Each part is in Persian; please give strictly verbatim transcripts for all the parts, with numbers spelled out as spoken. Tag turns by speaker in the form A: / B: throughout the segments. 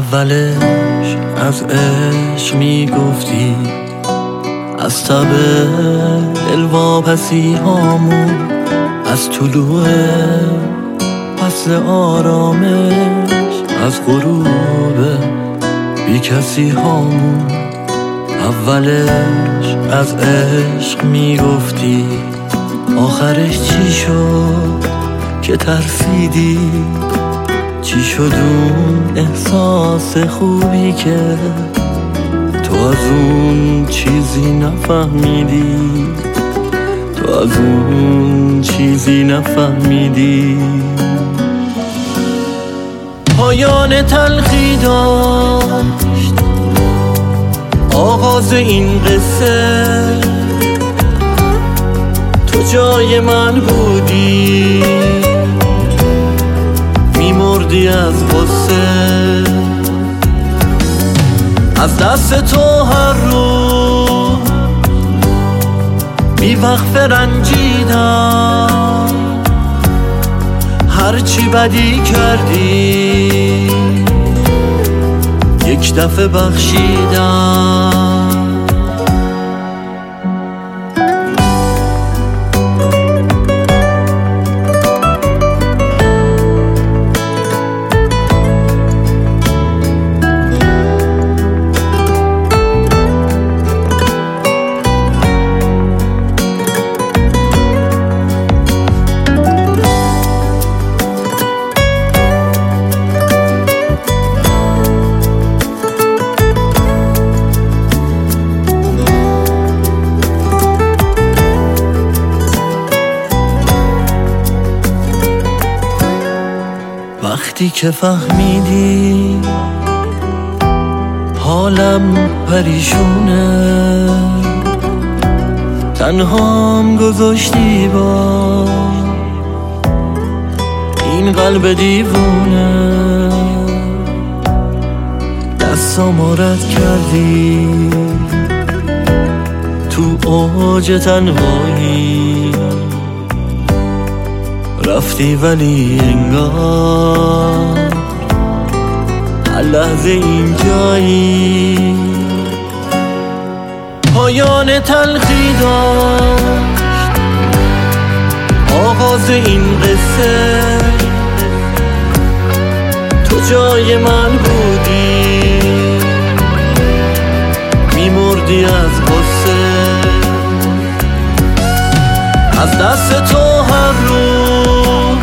A: اولش از عشق میگفتی، از تب دلواپسی هامون، از طلوع فصل آرامش، از غروب بی کسی هامون. اولش از عشق میگفتی، آخرش چی شد که ترسیدی؟ چی شد اون احساس خوبی که تو از اون چیزی نفهمیدی؟ تو از اون چیزی نفهمیدی. پایان تلخی داشت آغاز این قصه، تو جای من بودی، میمردی از غصه. از دست تو هر روز بی وقف رنجیدم، هرچی بدی کردی یک دفعه بخشیدم. وقتی که فهمیدی حالم پریشونه، تنهام گذاشتی با این قلب دیوونه، دستامو رد کردی تو اوج تنهایی، رفتی ولی انگار هر لحظه اینجایی. پایان تلخی داشت آغاز این قصه، تو جای من بودی، میمردی از غصه. از دست تو هر روز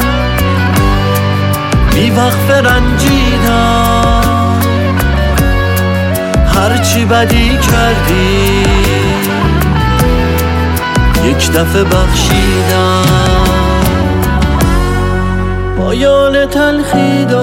A: بی وقف رنجیدم، هرچی بدی کردی یک دفعه بخشیدم. پایان تلخی داشت